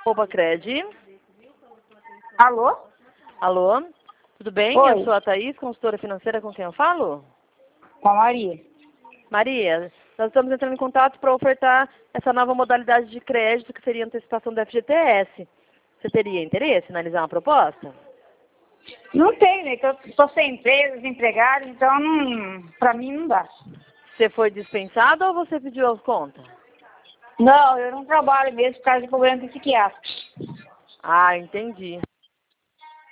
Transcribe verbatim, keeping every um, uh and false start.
Opa, Cred. Alô? Alô? Tudo bem? Oi. Eu sou a Thaís, consultora financeira, com quem eu falo? Com a Maria. Maria, nós estamos entrando em contato para ofertar essa nova modalidade de crédito, que seria a antecipação do F G T S. Você teria interesse em analisar uma proposta? Não tem, né? Eu tô sem emprego, desempregado, então não, pra mim não dá. Você foi dispensado ou você pediu as contas? Não, eu não trabalho mesmo por causa de problema psiquiátrico. Ah, entendi.